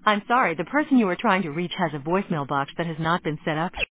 I'm sorry, the person you are trying to reach has a voicemail box that has not been set up.